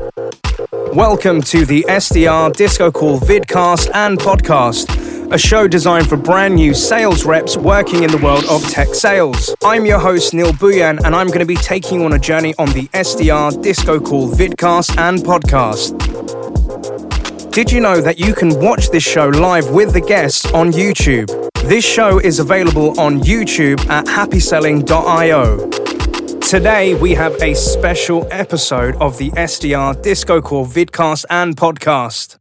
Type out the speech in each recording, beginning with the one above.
Welcome to the SDR Disco Call vidcast and podcast, a show designed for brand new sales reps working in the world of tech sales. I'm your host, Neil Buyan, and I'm going to be taking you on a journey on the SDR Disco Call vidcast and podcast. Did you know that you can watch this show live with the guests on YouTube? This show is available on YouTube at happyselling.io. Today, we have a special episode of the SDR Disco Call vidcast and podcast.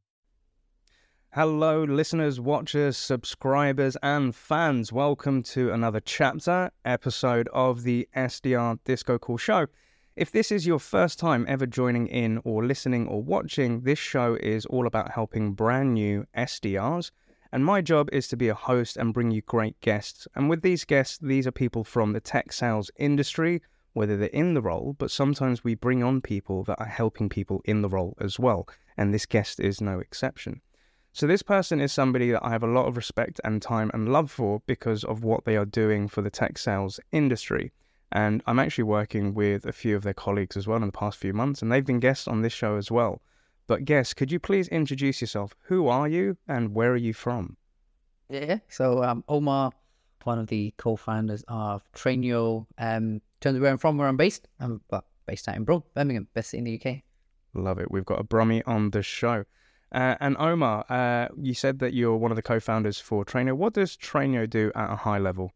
Hello, listeners, watchers, subscribers, and fans. Welcome to another episode of the SDR Disco Call show. If this is your first time ever joining in or listening or watching, this show is all about helping brand new SDRs. And my job is to be a host and bring you great guests. And with these guests, these are people from the tech sales industry, whether they're in the role, but sometimes we bring on people that are helping people in the role as well. And this guest is no exception. So this person is somebody that I have a lot of respect and time and love for because of what they are doing for the tech sales industry. And I'm actually working with a few of their colleagues as well in the past few months, and they've been guests on this show as well. But guests, could you please introduce yourself? Who are you and where are you from? So Omar, one of the co-founders of Trainio. In terms of where I'm from, where I'm based, I'm based out in Birmingham, best in the UK. Love it. We've got a Brummie on the show. And Omar, you said that you're one of the co-founders for Trainio. What does Trainio do at a high level?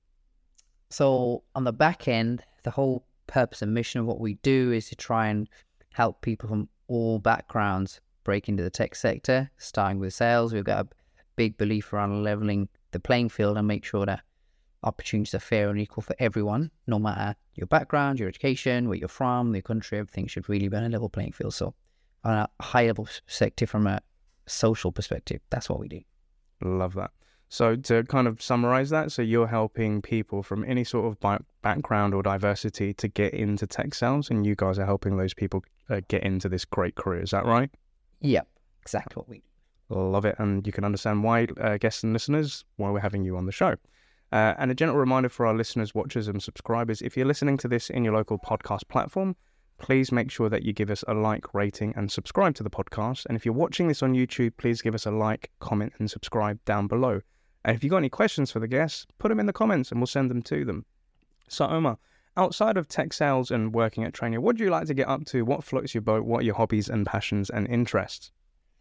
So on the back end, the whole purpose and mission of what we do is to try and help people from all backgrounds break into the tech sector, starting with sales. We've got a big belief around leveling the playing field and make sure that opportunities are fair and equal for everyone, no matter your background, your education, where you're from, your country. Everything should really be on a level playing field. So on a high level perspective, from a social perspective, that's what we do. Love that. So to kind of summarize that, so you're helping people from any sort of background or diversity to get into tech sales, and you guys are helping those people get into this great career. Is that right? Yep, exactly what we do. Love it. And you can understand why, guests and listeners, why we're having you on the show. And a gentle reminder for our listeners, watchers and subscribers, if you're listening to this in your local podcast platform, please make sure that you give us a like, rating and subscribe to the podcast. And if you're watching this on YouTube, please give us a like, comment and subscribe down below. And if you've got any questions for the guests, put them in the comments and we'll send them to them. So Omar, outside of tech sales and working at Trainio, what do you like to get up to? What floats your boat? What are your hobbies and passions and interests?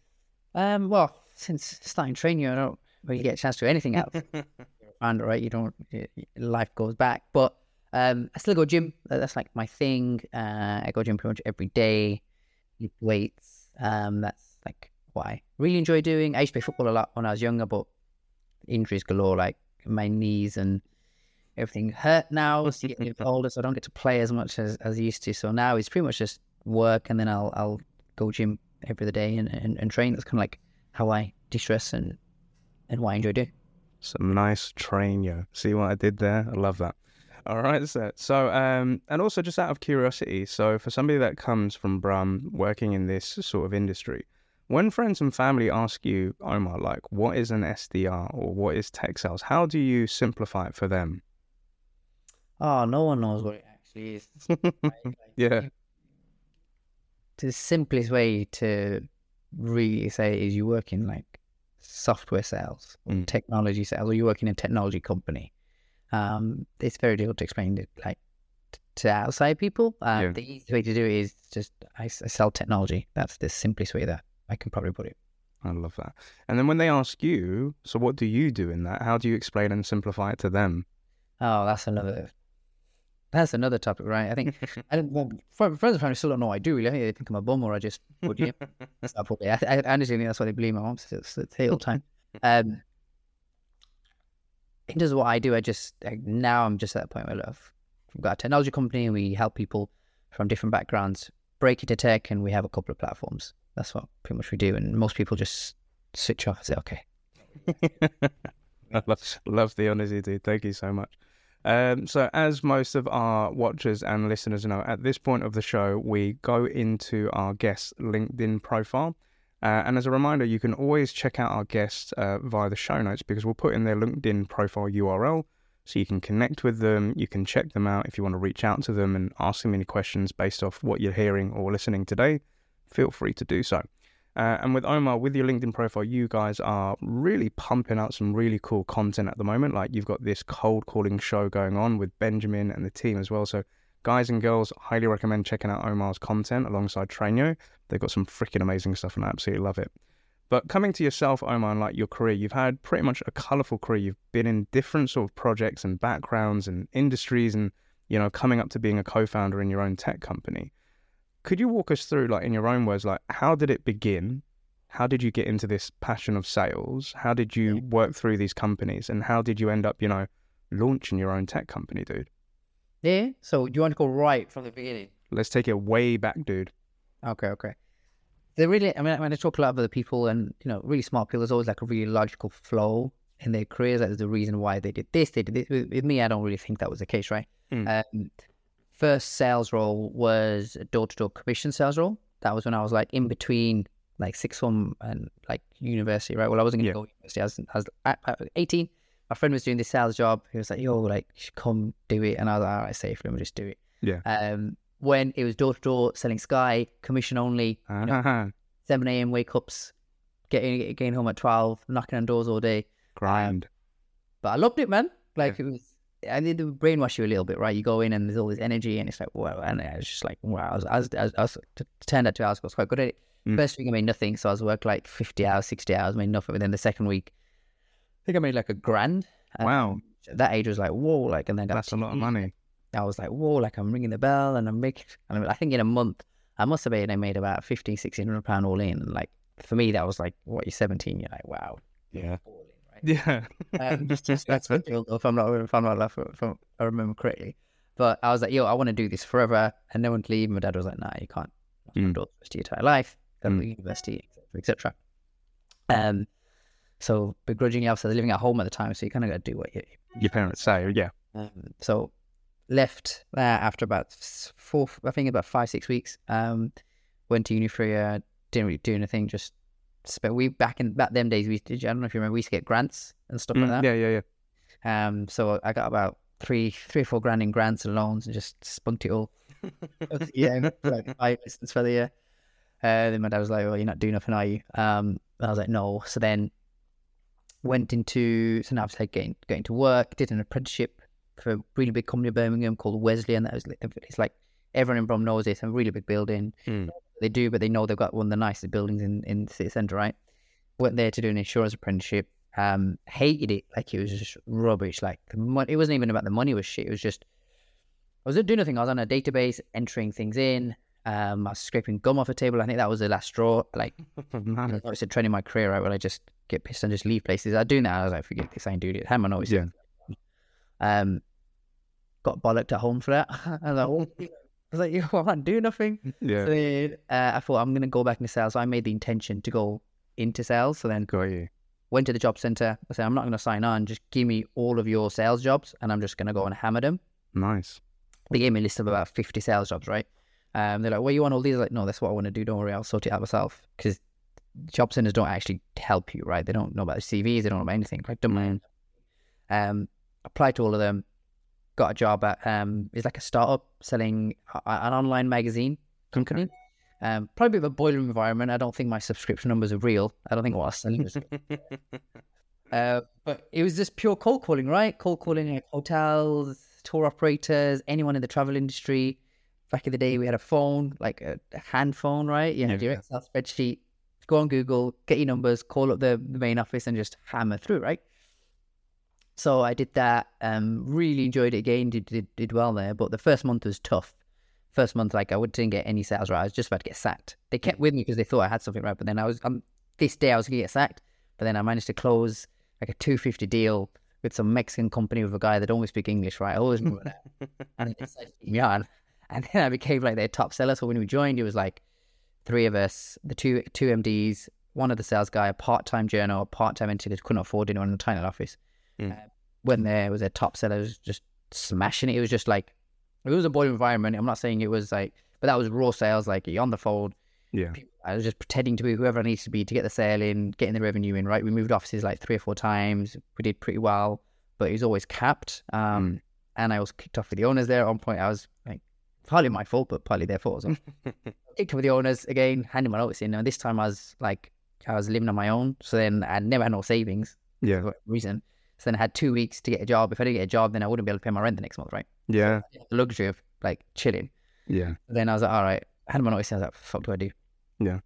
Well, since starting Trainio, I don't really get a chance to do anything else. And right, life goes back, but I still go gym. That's like my thing. I go gym pretty much every day, lift weights. That's like what I really enjoy doing. I used to play football a lot when I was younger, but injuries galore, like my knees and everything hurt now as you get older, so I don't get to play as much as I used to. So now it's pretty much just work, and then I'll go gym every other day and train. That's kind of like how I de-stress and what I enjoy doing. Some nice Trainio. See what I did there? I love that. All right, so and also just out of curiosity, so for somebody that comes from Brum, working in this sort of industry, when friends and family ask you, Omar, like, what is an SDR or what is tech sales, how do you simplify it for them? Oh, no one knows what it actually is. Yeah. The simplest way to really say it is you work in like software sales or technology sales, or you work in a technology company. It's very difficult to explain it like to outside people. The easiest way to do it is just I sell technology. That's the simplest way that I can probably put it. I love that. And then when they ask you, so what do you do in that? How do you explain and simplify it to them? Oh, that's another topic, right? I think friends and family still don't know what I do, really. I think they think I'm a bum or I just go gym. I honestly think that's what they believe. My mom says all the time. In terms of what I do, now I'm just at that point where we've got a technology company and we help people from different backgrounds break into tech, and we have a couple of platforms. That's what pretty much we do, and most people just switch off and say, okay. I love the honesty, dude. Thank you so much. So as most of our watchers and listeners know, at this point of the show, we go into our guest's LinkedIn profile. And as a reminder, you can always check out our guests via the show notes, because we'll put in their LinkedIn profile URL so you can connect with them. You can check them out if you want to reach out to them and ask them any questions based off what you're hearing or listening today. feel free to do so. And with Omar, with your LinkedIn profile, you guys are really pumping out some really cool content at the moment. Like you've got this cold calling show going on with Benjamin and the team as well. So guys and girls, highly recommend checking out Omar's content alongside Trainio. They've got some freaking amazing stuff and I absolutely love it. But coming to yourself, Omar, and like your career, you've had pretty much a colourful career. You've been in different sort of projects and backgrounds and industries and, you know, coming up to being a co-founder in your own tech company. Could you walk us through, like in your own words, like how did it begin? How did you get into this passion of sales? How did you work through these companies? And how did you end up, you know, launching your own tech company, dude? Yeah. So do you want to go right from the beginning? Let's take it way back, dude. Okay. They're really, I mean, when I talk to a lot of other people and, you know, really smart people, there's always like a really logical flow in their careers. Like there's a reason why they did this, they did this. With me, I don't really think that was the case, right? First sales role was a door-to-door commission sales role. That was when I was like in between like sixth form and like university, right? Well, I wasn't going to go to university. I was at 18. My friend was doing this sales job. He was like, yo, like, you should come do it. And I was like, all right, safe, let me just do it. Yeah. When it was door-to-door selling Sky, commission only, you know, 7 a.m. wake-ups, getting home at 12, knocking on doors all day. Grind. But I loved it, man. Like it was, I need to brainwash you a little bit, right? You go in and there's all this energy and it's like, wow. And I was just like, wow. I was turned out 2 hours, I was quite good at it. First week I made nothing. So I was working like 50 hours, 60 hours, made nothing. But then the second week, I think I made like $1,000. Wow. At that age was like, whoa, like, and then that's a lot of money. I was like, whoa, like I'm ringing the bell and I'm making, and I think in a month, I must have made about £1,500-1,600 all in. And like, for me, that was like, what, you're 17, you're like, wow. Yeah. All in, right? Yeah. That's if I remember correctly. But I was like, yo, I want to do this forever. And no one to leave. My dad was like, nah, you can't. Do the rest of your entire life. Go to university, etc. So begrudgingly, I was living at home at the time. So you kind of got to do what your parents say. Yeah. So left after about 5-6 weeks. Went to uni for a year, didn't really do anything, just spent back them days I don't know if you remember, we used to get grants and stuff like that. Yeah. So I got about 3 or 4 grand in grants and loans and just spunked it all. Yeah, like 5 lessons for the year. Then my dad was like, well, you're not doing nothing, are you? I was like, no. So then went into, so now I was like getting to work, did an apprenticeship for a really big company in Birmingham called Wesley, and that was, it's like everyone in Brum knows it's a really big building. They do, but they know they've got one of the nicest buildings in the city centre, right? Went there to do an insurance apprenticeship. Hated it. Like it was just rubbish. Like it wasn't even about the money was shit. It was just, I was doing nothing. I was on a database entering things in. I was scraping gum off a table. I think that was the last straw. Like I was training my career out where I just get pissed and just leave places. I was doing that. I was like, forget this, I ain't doing it. Had my notice. Yeah. Got bollocked at home for that. I was like, oh. I was like, yo, I can't do nothing. Yeah. So then, I thought I'm going to go back into sales. So I made the intention to go into sales. So then went to the job centre. I said, I'm not going to sign on. Just give me all of your sales jobs and I'm just going to go and hammer them. Nice. They gave me a list of about 50 sales jobs, right? They're like, well, you want all these? I was like, no, that's what I want to do. Don't worry, I'll sort it out myself. Because job centres don't actually help you, right? They don't know about the CVs. They don't know about anything. Like, don't mind. Applied to all of them. Got a job at it's like a startup selling an online magazine company. Probably a bit of a boiler environment. I don't think my subscription numbers are real. I don't think what I was selling was but it was just pure cold calling, right? Cold calling like hotels, tour operators, anyone in the travel industry. Back in the day, we had a phone, like a hand phone, right? You know, your Excel spreadsheet. Go on Google, get your numbers, call up the main office, and just hammer through, right? So I did that, really enjoyed it again, did well there, but the first month was tough. First month, like I didn't get any sales right. I was just about to get sacked. They kept with me because they thought I had something right, but then this day I was going to get sacked, but then I managed to close like a 250 deal with some Mexican company with a guy that don't speak English, right? I always remember that. And it decided to keep me on. And then I became like their top seller. So when we joined, it was like 3 of us, the two MDs, one of the sales guy, a part-time journal, a part-time entity that couldn't afford anyone in a tiny office. Went there, it was their top seller, was just smashing it. It was just like, it was a boiling environment. I'm not saying it was like, but that was raw sales, like you're on the phone. Yeah. I was just pretending to be whoever I needed to be to get the sale in, getting the revenue in, right? We moved offices like 3 or 4 times. We did pretty well, but it was always capped. And I was kicked off with the owners there. At one point, I was like partly my fault, but partly their fault as well. Kicked with the owners again, handed my notice in. And this time I was living on my own. So then I never had no savings. Yeah. For whatever reason. So then I had 2 weeks to get a job. If I didn't get a job, then I wouldn't be able to pay my rent the next month, right? Yeah. So the luxury of like chilling. Yeah. Then I was like, all right, I had my notice. I was like, fuck do I do? Yeah.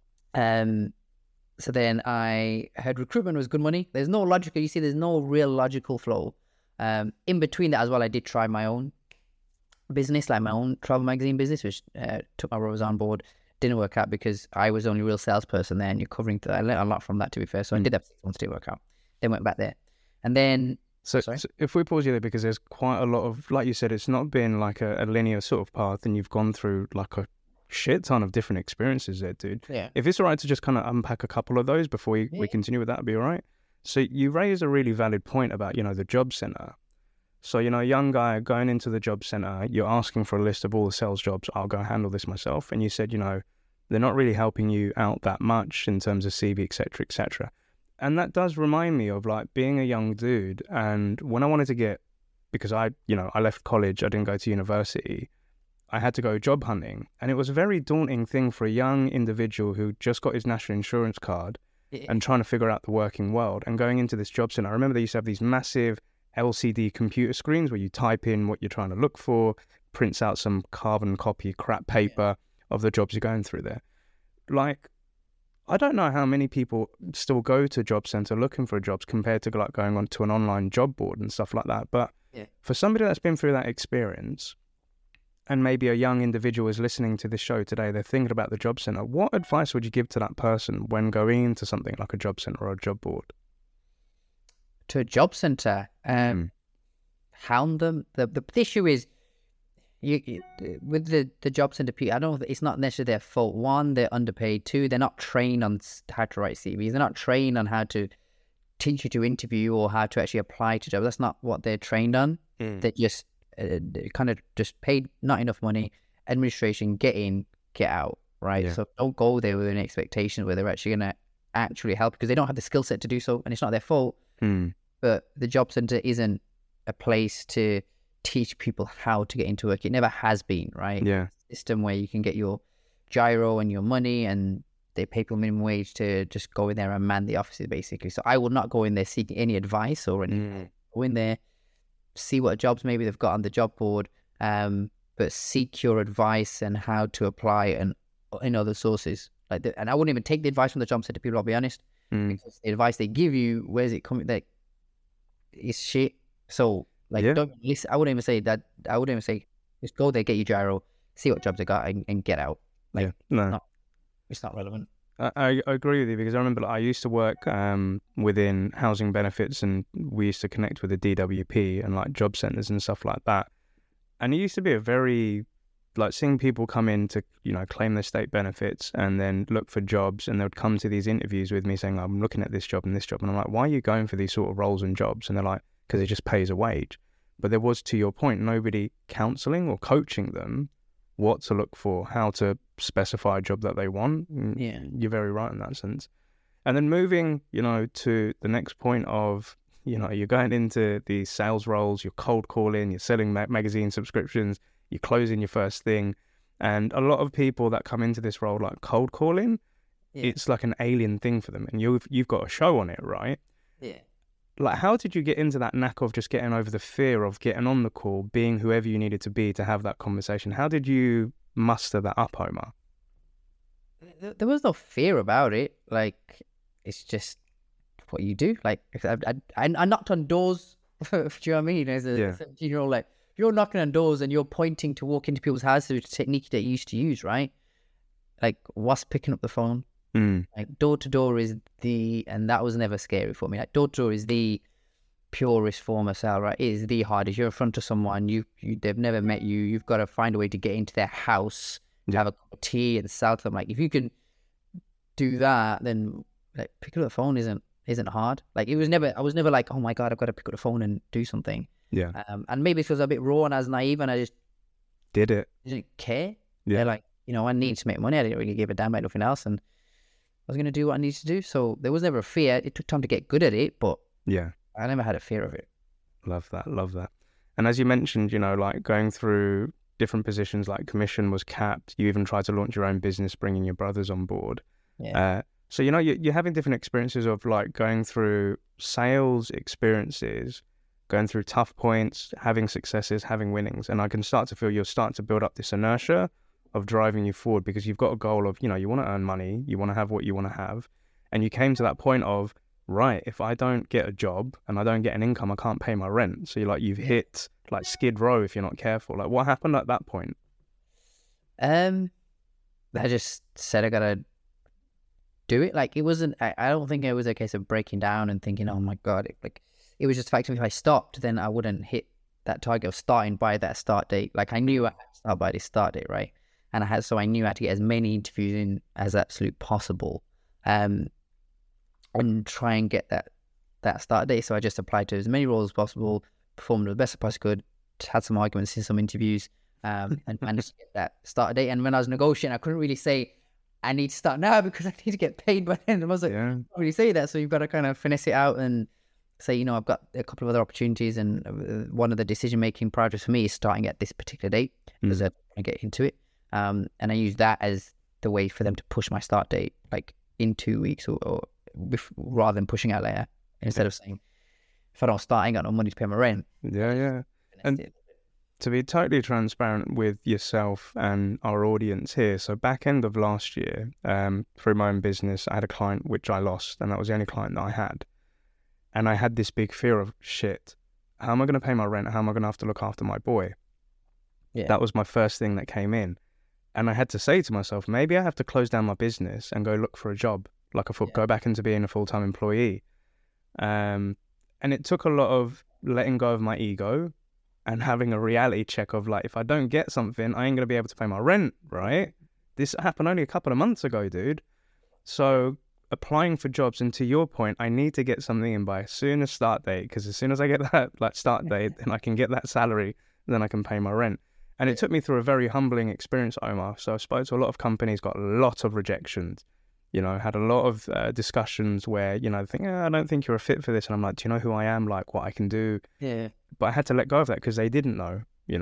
So then I heard recruitment was good money. There's no real logical flow. In between that as well, I did try my own business, like my own travel magazine business, which took my brothers on board. Didn't work out because I was the only real salesperson there, and you're covering. I learned a lot from that, to be fair. So I did that for 6 months, didn't work out. Then went back there, and then. So if we pause you there, because there's quite a lot of, like you said, it's not been like a linear sort of path, and you've gone through like a shit ton of different experiences there, dude. Yeah. If it's all right to just kind of unpack a couple of those before we continue with that, would be all right? So you raised a really valid point about, the job center. So, a young guy going into the job center, you're asking for a list of all the sales jobs. I'll go handle this myself. And you said, they're not really helping you out that much in terms of CV, et cetera, et cetera. And that does remind me of like being a young dude. And when I wanted to get, because I left college, I didn't go to university, I had to go job hunting. And it was a very daunting thing for a young individual who just got his national insurance card and trying to figure out the working world and going into this job center. I remember they used to have these massive LCD computer screens where you type in what you're trying to look for, prints out some carbon copy crap paper of the jobs you're going through there. Like, I don't know how many people still go to job center looking for jobs compared to like going on to an online job board and stuff like that. But for somebody that's been through that experience, and maybe a young individual is listening to this show today, they're thinking about the job center, what advice would you give to that person when going into something like a job center or a job board? To a job center, hound them. The issue is, with the job center people, I don't know, it's not necessarily their fault. One, they're underpaid. Two, they're not trained on how to write CVs. They're not trained on how to teach you to interview or how to actually apply to jobs. That's not what they're trained on. They just kind of just paid not enough money, administration, get in, get out, right? So don't go there with an expectation where they're actually going to actually help, because they don't have the skill set to do so, and it's not their fault. But the job center isn't a place to teach people how to get into work. It never has been, right? Yeah. It's a system where you can get your gyro and your money, and they pay people minimum wage to just go in there and man the offices, basically. So I would not go in there seeking any advice or anything. Go in there, see what jobs maybe they've got on the job board, but seek your advice and how to apply and in other sources. And I wouldn't even take the advice from the job center people, I'll be honest, because the advice they give you, where's it coming? Like, it's shit. So don't listen. I wouldn't even say that. I wouldn't even say just go there, get your gyro, see what jobs they got, and get out. It's not relevant. I agree with you, because I remember I used to work within housing benefits, and we used to connect with the DWP and like job centers and stuff like that. And it used to be a very, like, seeing people come in to, claim their state benefits and then look for jobs, and they would come to these interviews with me saying, I'm looking at this job and this job. And I'm like, why are you going for these sort of roles and jobs? And they're like, because it just pays a wage. But there was, to your point, nobody counselling or coaching them what to look for, how to specify a job that they want. Yeah. You're very right in that sense. And then moving, to the next point of, you're going into these sales roles, you're cold calling, you're selling magazine subscriptions, you're closing your first thing. And a lot of people that come into this role, like cold calling, it's like an alien thing for them. And you've got a show on it, right? Yeah. Like, how did you get into that knack of just getting over the fear of getting on the call, being whoever you needed to be to have that conversation? How did you muster that up, Omar? There was no fear about it. Like, it's just what you do. Like, I knocked on doors. Do you know what I mean? As a 17-year-old, like, you're knocking on doors and you're pointing to walk into people's houses with a technique that you used to use, right? Like, what's picking up the phone? Like, door to door is and that was never scary for me. Like, door to door is the purest form of sale, right? It is the hardest. You're in front of someone, they've never met you. You've got to find a way to get into their house, have a cup of tea and sell to them. Like, if you can do that, then like picking up the phone isn't hard. Like, I was never like, oh my God, I've got to pick up the phone and do something. Yeah. And maybe it feels a bit raw and I was naive and I just didn't care. Yeah. They're like, I need to make money. I didn't really give a damn about nothing else, and I was going to do what I needed to do. So there was never a fear. It took time to get good at it, but I never had a fear of it. Love that. And as you mentioned, like going through different positions, like commission was capped. You even tried to launch your own business, bringing your brothers on board. Yeah. So, you're having different experiences of like going through sales experiences, going through tough points, having successes, having winnings. And I can start to feel you're starting to build up this inertia of driving you forward, because you've got a goal of, you want to earn money, you want to have what you want to have. And you came to that point of, right, if I don't get a job and I don't get an income, I can't pay my rent. So you've hit like Skid Row if you're not careful. Like, what happened at that point? I just said I gotta do it. Like, it wasn't, I don't think it was a case of breaking down and thinking, oh my God, it was just the fact that if I stopped, then I wouldn't hit that target of starting by that start date. Like, I knew I had to start by this start date, right? And I knew I had to get as many interviews in as absolute possible, and try and get that start date. So I just applied to as many roles as possible, performed the best I possibly could, had some arguments in some interviews, and managed to get that start date. And when I was negotiating, I couldn't really say, I need to start now because I need to get paid by then. I was like, I can't really say that. So you've got to kind of finesse it out and say, I've got a couple of other opportunities, and one of the decision-making priorities for me is starting at this particular date because I want to get into it. And I use that as the way for them to push my start date, like in 2 weeks or rather than pushing out later, instead of saying, if I don't start, I ain't got no money to pay my rent. Yeah. And to be totally transparent with yourself and our audience here, so back end of last year, through my own business, I had a client which I lost, and that was the only client that I had. And I had this big fear of, shit, how am I going to pay my rent? How am I going to have to look after my boy? Yeah. That was my first thing that came in. And I had to say to myself, maybe I have to close down my business and go look for a job. Like, I thought, go back into being a full-time employee. And it took a lot of letting go of my ego and having a reality check of, like, if I don't get something, I ain't going to be able to pay my rent, right? This happened only a couple of months ago, dude. So applying for jobs, and to your point, I need to get something in by as soon as start date, because as soon as I get that start date, then I can get that salary, then I can pay my rent. And it took me through a very humbling experience, Omar. So I spoke to a lot of companies, got a lot of rejections, had a lot of discussions where, they think, I don't think you're a fit for this. And I'm like, do you know who I am? Like, what I can do? Yeah. But I had to let go of that because they didn't know,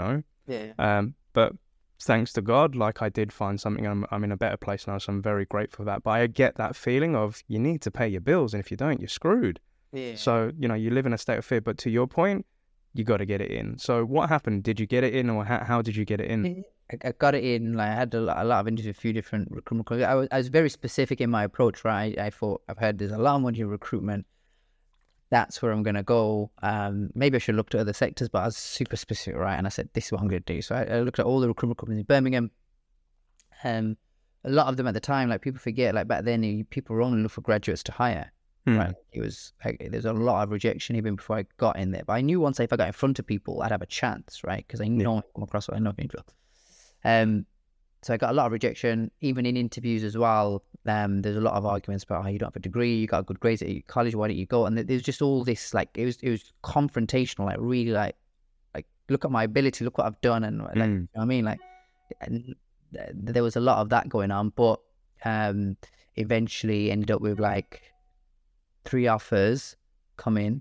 Yeah. But thanks to God, like, I did find something. I'm in a better place now, so I'm very grateful for that. But I get that feeling of, you need to pay your bills, and if you don't, you're screwed. Yeah. So, you live in a state of fear. But to your point, you got to get it in. So what happened? Did you get it in, or how did you get it in? I got it in. Like, I had a lot of interviews with a few different recruitment companies. I was very specific in my approach, right? I thought, I've heard there's a lot of money in recruitment. That's where I'm going to go. Maybe I should look to other sectors, but I was super specific, right? And I said, this is what I'm going to do. So I looked at all the recruitment companies in Birmingham. A lot of them at the time, like, people forget, like, back then, people were only looking for graduates to hire. Right, it was like, there's a lot of rejection even before I got in there. But I knew once if I got in front of people, I'd have a chance, right? Because I know I come across what I know people. So I got a lot of rejection, even in interviews as well. There's a lot of arguments about how you don't have a degree, you got good grades at college, why don't you go? And there's just all this, like, it was confrontational, like, really, like look at my ability, look what I've done, and like, you know what I mean, like, and there was a lot of that going on. But eventually ended up with like 3 offers come in,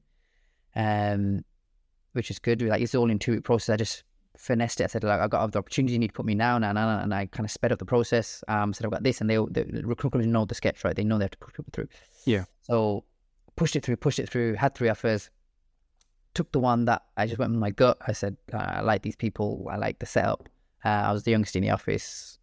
which is good. Like, it's all in 2-week process. I just finessed it. I said, like, I got the opportunity, you need to put me now, and I kind of sped up the process. Said, I've got this, and the recruitment companies know the sketch, right? They know they have to put people through. Yeah. So pushed it through, had 3 offers, took the one that I just went with my gut. I said, I like these people, I like the setup. I was the youngest in the office.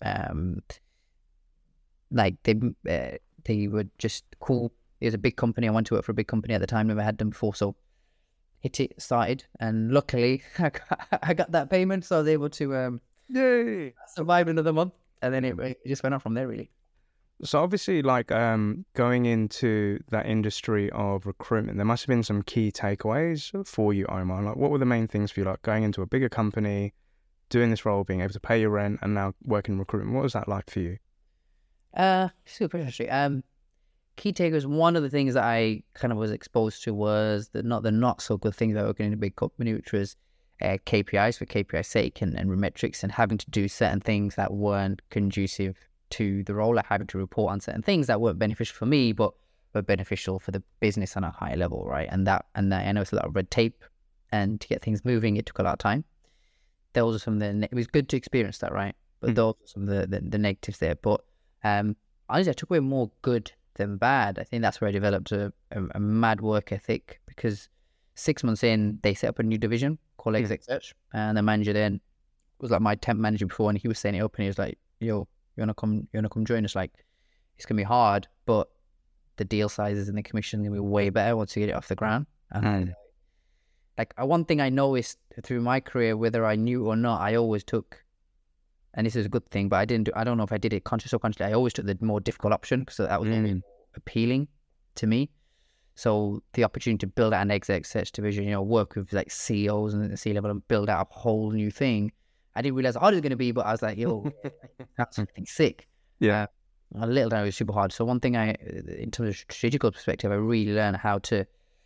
Like, they were just cool. It was a big company. I went to work for a big company at the time. Never had them before, so hit it, started, and luckily I got that payment, so I was able to survive another month, and then it just went on from there, really. So obviously, like, going into that industry of recruitment, there must have been some key takeaways for you, Omar. Like, what were the main things for you, like going into a bigger company, doing this role, being able to pay your rent, and now working in recruitment? What was that like for you? Super interesting. Key takeaways, one of the things that I kind of was exposed to was the not so good things about working in a big company, which was KPIs for KPI's sake and metrics, and having to do certain things that weren't conducive to the role, like having to report on certain things that weren't beneficial for me, but were beneficial for the business on a higher level, right? And that I know it's a lot of red tape, and to get things moving, it took a lot of time. those are some of the, it was good to experience that, right? But those are some of the negatives there. But honestly, I took away more good than bad. I think that's where I developed a mad work ethic, because 6 months in, they set up a new division called Exec Search, and the manager then was like my temp manager before, and he was saying it open. He was like, "Yo, you wanna come join us? Like, it's gonna be hard, but the deal sizes and the commission gonna be way better once you get it off the ground." And like one thing I noticed through my career, whether I knew or not, I always took, and this is a good thing, but I don't know if I did it consciously or subconsciously, I always took the more difficult option, because that was appealing to me. So the opportunity to build out an exec search division, you know, work with like CEOs and the C-level and build out a whole new thing. I didn't realize how hard it was going to be, but I was like, yo, that's something sick. Yeah. A little time it was super hard. So one thing in terms of strategical perspective, I really learned how to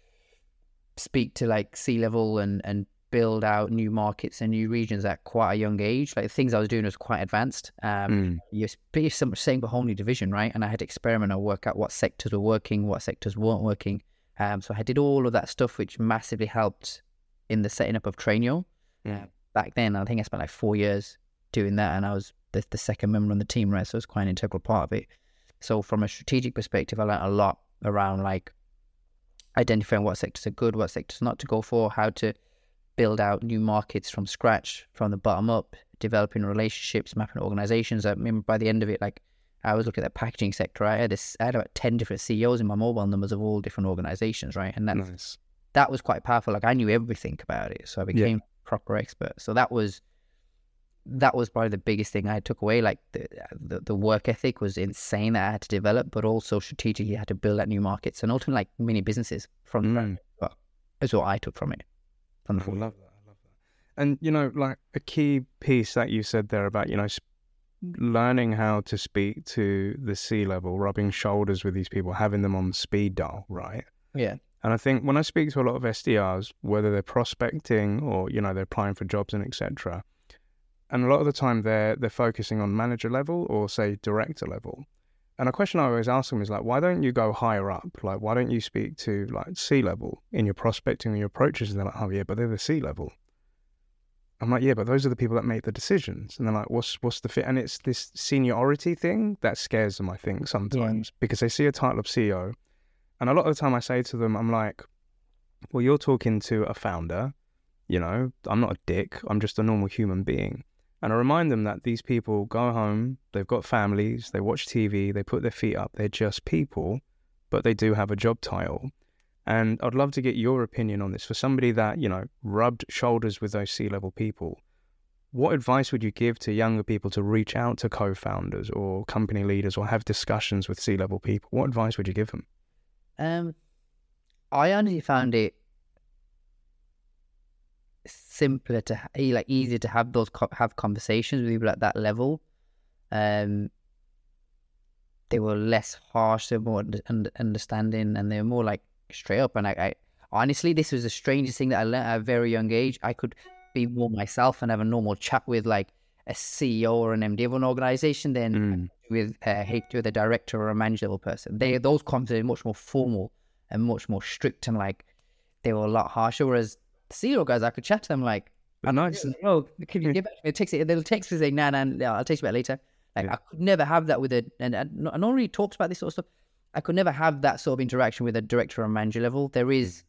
speak to like C-level and build out new markets and new regions at quite a young age. Like the things I was doing was quite advanced. You're setting a whole new division, right? And I had to experiment and work out what sectors were working, what sectors weren't working. So I did all of that stuff, which massively helped in the setting up of Trainio. Back then, I think I spent like 4 years doing that, and I was the second member on the team, right? So it was quite an integral part of it. So from a strategic perspective, I learned a lot around like identifying what sectors are good, what sectors not to go for, how to build out new markets from scratch, from the bottom up, developing relationships, mapping organizations. I remember by the end of it, like I was looking at the packaging sector. I had about 10 different CEOs in my mobile numbers of all different organizations, right? And that was quite powerful. Like I knew everything about it, so I became a proper expert. So that was probably the biggest thing I took away. Like the work ethic was insane that I had to develop, but also strategically I had to build out new markets and ultimately like mini businesses from that. Well, that's what I took from it. I love that. And, you know, like a key piece that you said there about, you know, learning how to speak to the C-level, rubbing shoulders with these people, having them on speed dial, right? Yeah. And I think when I speak to a lot of SDRs, whether they're prospecting or, you know, they're applying for jobs and etc., and a lot of the time they're focusing on manager level or say director level. And a question I always ask them is like, why don't you go higher up? Like, why don't you speak to like C-level in your prospecting and your approaches? And they're like, oh yeah, but they're the C-level. I'm like, yeah, but those are the people that make the decisions. And they're like, what's the fit? And it's this seniority thing that scares them, I think, sometimes, because they see a title of CEO. And a lot of the time I say to them, I'm like, well, you're talking to a founder, you know, I'm not a dick. I'm just a normal human being. And I remind them that these people go home, they've got families, they watch TV, they put their feet up, they're just people, but they do have a job title. And I'd love to get your opinion on this. For somebody that, you know, rubbed shoulders with those C-level people, what advice would you give to younger people to reach out to co-founders or company leaders or have discussions with C-level people? What advice would you give them? I honestly found it simpler to like easier to have have conversations with people at that level. They were less harsh, they were more understanding, and they were more like straight up. And I honestly, this was the strangest thing that I learned at a very young age. I could be more myself and have a normal chat with like a CEO or an MD of an organization than with a director or a manager level person. Those conversations are much more formal and much more strict, and like they were a lot harsher. Whereas CEO guys, I could chat to them like, nice. Oh, can you get back to me? They'll text me saying, nah, I'll text you back later. Like I could never have that with and no one really talks about this sort of stuff. I could never have that sort of interaction with a director or manager level. There is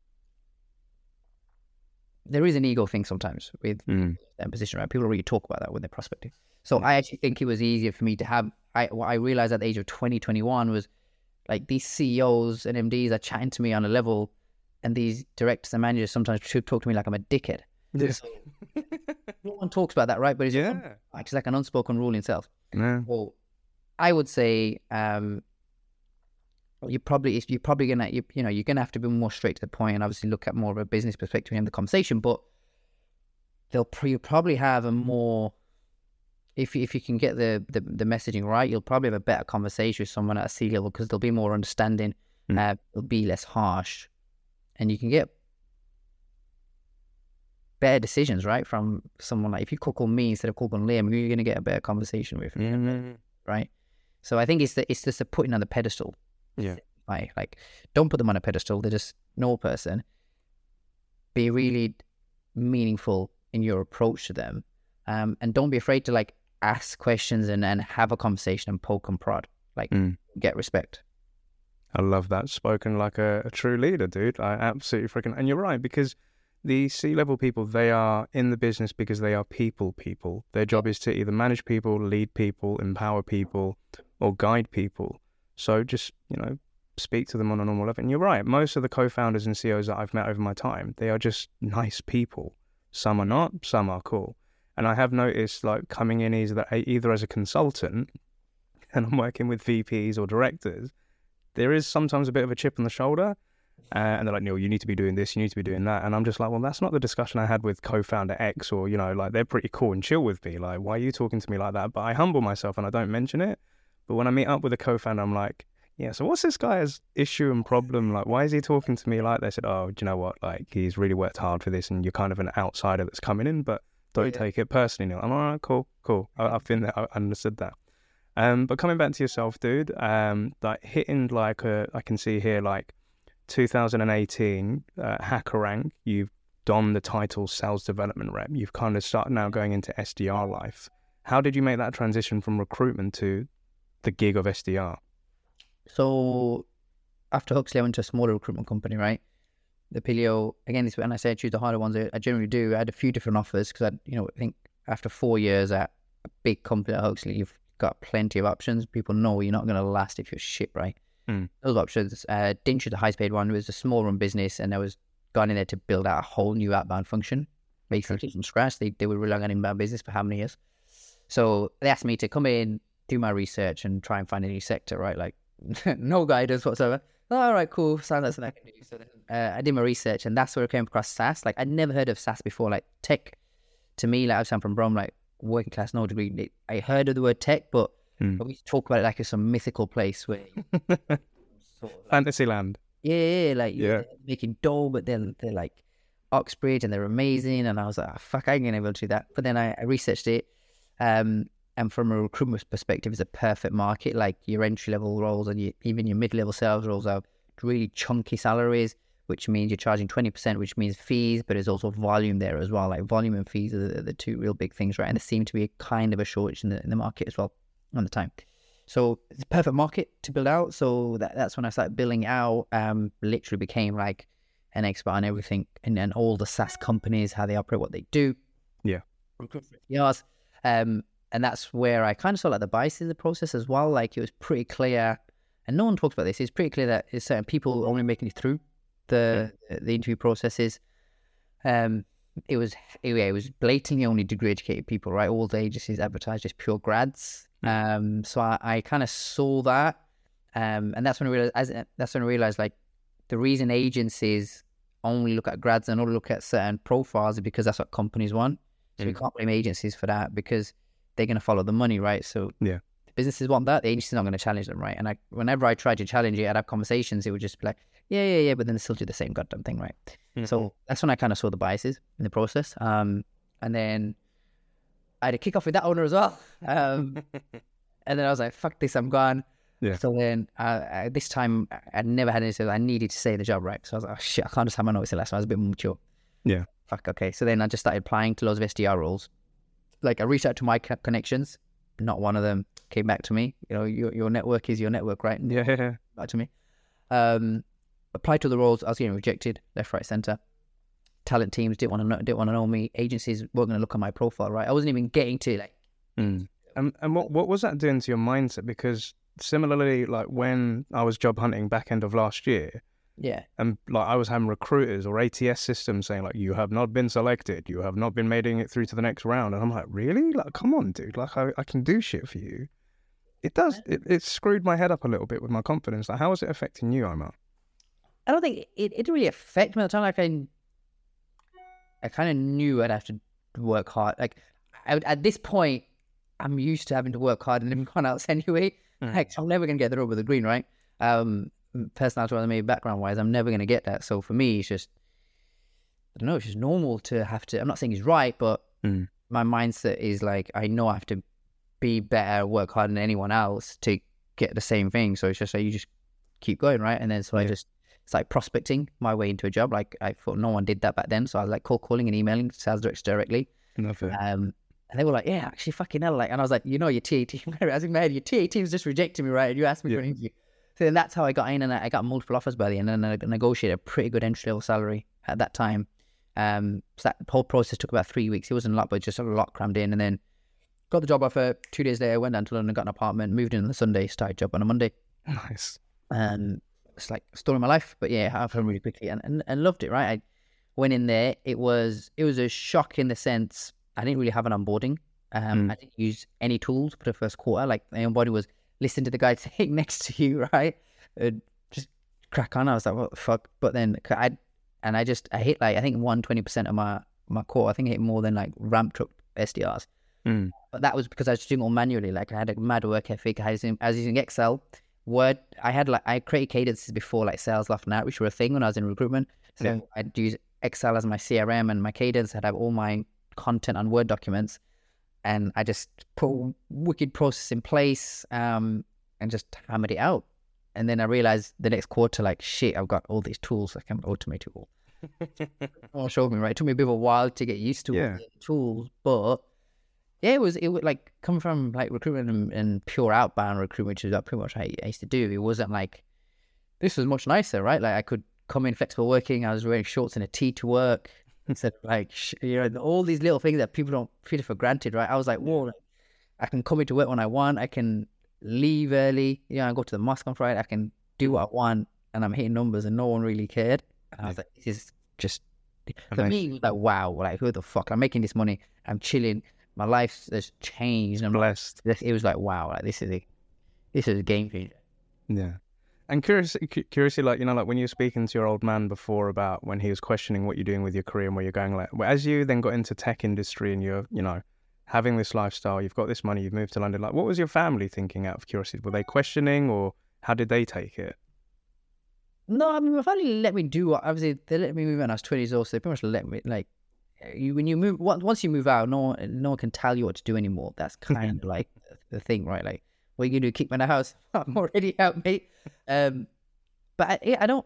an ego thing sometimes with that position, right? People really talk about that when they're prospecting. So I actually think it was easier for me to have, what I realized at the age of 21 was like these CEOs and MDs are chatting to me on a level, and these directors and managers sometimes should talk to me like I'm a dickhead. Yes. No one talks about that, right? But it's like an unspoken rule in sales. Yeah. Well, I would say you're probably gonna you're gonna have to be more straight to the point and obviously look at more of a business perspective in the conversation. But you'll probably have a more, if you can get the messaging right, you'll probably have a better conversation with someone at a C level because they'll be more understanding. It'll be less harsh, and you can get better decisions, right, from someone like, if you call me instead of calling Liam, you're going to get a better conversation with, right? So I think it's just a putting on the pedestal. Yeah. Like, don't put them on a pedestal. They're just no person. Be really meaningful in your approach to them. And don't be afraid to like ask questions and have a conversation and poke and prod, like get respect. I love that. Spoken like a true leader, dude. I absolutely freaking... And you're right, because the C-level people, they are in the business because they are people. Their job is to either manage people, lead people, empower people, or guide people. So just, speak to them on a normal level. And you're right, most of the co-founders and CEOs that I've met over my time, they are just nice people. Some are not, some are cool. And I have noticed, like, coming in either as a consultant, and I'm working with VPs or directors, there is sometimes a bit of a chip on the shoulder, and they're like, Neil, you need to be doing this, you need to be doing that. And I'm just like, well, that's not the discussion I had with co-founder X, or, like, they're pretty cool and chill with me. Like, why are you talking to me like that? But I humble myself and I don't mention it. But when I meet up with a co-founder, I'm like, yeah, so what's this guy's issue and problem? Like, why is he talking to me like that? I said, oh, do you know what? Like, he's really worked hard for this, and you're kind of an outsider that's coming in, but don't take it personally, Neil. I'm all right, cool. I've been there, I understood that. But coming back to yourself, dude, like hitting like I can see here, like 2018 Hacker Rank, you've donned the title Sales Development Rep. You've kind of started now going into SDR life. How did you make that transition from recruitment to the gig of SDR? So after Huxley, I went to a smaller recruitment company, right? The Pilio, again, this when I say I choose the harder ones, I generally do. I had a few different offers because I think after 4 years at a big company like Huxley, you've got plenty of options. People know you're not going to last if you're shit, right? Those options. Didn't choose the highest paid one. It was a small run business, and I was gone in there to build out a whole new outbound function, basically from scratch. They were relying on inbound business for how many years? So they asked me to come in, do my research, and try and find a new sector, right? Like no guidance whatsoever. All right, cool. Sounds like something I can do. So then I did my research, and that's where I came across SaaS. Like I'd never heard of SaaS before. Like tech, to me, like I'm from Brom, like working class, no degree. I heard of the word tech, but we talk about it like it's some mythical place where sort of like, Fantasyland. Yeah, like they're making dough, but they're like Oxbridge, and they're amazing. And I was like, oh, fuck, I ain't gonna be able to do that. But then I researched it, and from a recruitment perspective, it's a perfect market. Like your entry level roles and even your mid level sales roles are really chunky salaries, which means you're charging 20%, which means fees, but there's also volume there as well. Like volume and fees are the two real big things, right? And there seemed to be a kind of a shortage in the market as well on the time. So it's a perfect market to build out. So that's when I started building out, literally became like an expert on everything and all the SaaS companies, how they operate, what they do. Yeah. Yes. And that's where I kind of saw like the bias in the process as well. Like it was pretty clear, and no one talks about this, it's pretty clear that it's certain people only making it through the interview processes. It was blatantly only degree educated people, right? All the agencies advertised just pure grads. So I kind of saw that, and that's when I realized like the reason agencies only look at grads and only look at certain profiles is because that's what companies want. So we can't blame agencies for that because they're going to follow the money, right? So the businesses want that, the agency's not going to challenge them, right? And whenever I tried to challenge it, I'd have conversations, it would just be like, yeah, but then they still do the same goddamn thing, right? So that's when I kind of saw the biases in the process. And then I had a kick off with that owner as well. And then I was like, fuck this, I'm gone. Yeah. So then this time I never had any sales. I needed to stay in the job, right? So I was like, oh shit, I can't just have my notice last time. I was a bit more mature. Yeah. Fuck, okay. So then I just started applying to loads of SDR roles. Like I reached out to my connections. Not one of them came back to me. Your network is your network, right? Yeah. Back to me. Applied to the roles. I was getting rejected left, right, center. Talent teams didn't want to know me. Agencies weren't going to look at my profile, right? I wasn't even getting to like. And what was that doing to your mindset? Because similarly, like when I was job hunting back end of last year, and like I was having recruiters or ATS systems saying like, you have not been selected, you have not been making it through to the next round, and I'm like, really? Like, come on, dude! Like I can do shit for you. It does. It screwed my head up a little bit with my confidence. Like, how is it affecting you, Omar? I don't think it didn't really affect me at the time. Like I kind of knew I'd have to work hard. Like at this point, I'm used to having to work hard and everyone else anyway. Like I'm never gonna get the rub of the green, right? Personality-wise, maybe background-wise, I'm never gonna get that. So for me, it's just I don't know. It's just normal to have to. I'm not saying it's right, but my mindset is like I know I have to be better, work harder than anyone else to get the same thing. So it's just like you just keep going, right? And then so I just started prospecting my way into a job. Like I thought no one did that back then. So I was like cold calling and emailing sales directors directly. Love it. And they were like, yeah, actually fucking hell. Like, and I was like, your TAT, I was in my head, your TAT was just rejecting me, right? And you asked me for an interview. So then that's how I got in, and I got multiple offers by the end, and I negotiated a pretty good entry level salary at that time. So that whole process took about 3 weeks. It wasn't a lot, but just a lot crammed in. And then got the job offer. 2 days later, went down to London, got an apartment, moved in on the Sunday, started job on a Monday. Nice. And it's like story of my life. But yeah, I happened really quickly and loved it, right? I went in there. It was a shock in the sense I didn't really have an onboarding. I didn't use any tools for the first quarter. Like my onboarding was listen to the guy sitting next to you, right? Just crack on. I was like, what the fuck? But then I hit like, I think 120% of my core. I think I hit more than like ramped up SDRs. But that was because I was doing it all manually. Like I had a mad work ethic. I was using Excel, Word. I created cadences before like Sales, Laugh and Out, which were a thing when I was in recruitment. So I'd use Excel as my CRM, and my cadence. I'd have all my content on Word documents, and I just put a wicked process in place and just hammered it out. And then I realized the next quarter, like, shit, I've got all these tools. I can automate it all. All showed me, right? It took me a bit of a while to get used to all the tools, but yeah, it was like coming from like recruitment and pure outbound recruitment, which is pretty much I used to do. It wasn't like, this was much nicer, right? Like I could come in flexible working. I was wearing shorts and a tee to work. Instead of like, all these little things that people don't feel for granted, right? I was like, whoa, I can come into work when I want. I can leave early. I go to the mosque on Friday. I can do what I want, and I'm hitting numbers, and no one really cared. And I was like, this is just, for me, it was like, wow, like who the fuck? I'm making this money. I'm chilling. My life has changed. I'm blessed. It was like, wow, like this is a game changer. Yeah. And curiously, like, like when you were speaking to your old man before about when he was questioning what you're doing with your career and where you're going, like, as you then got into tech industry and you're, having this lifestyle, you've got this money, you've moved to London, like, what was your family thinking out of curiosity? Were they questioning, or how did they take it? No, I mean, my family let me do what, obviously, they let me move when I was 20 years old, so they pretty much let me, like, when you move, once you move out, no one can tell you what to do anymore. That's kind of like the thing, right? Like, what are you going to do, kick me in the house? I'm already out, mate. But I don't,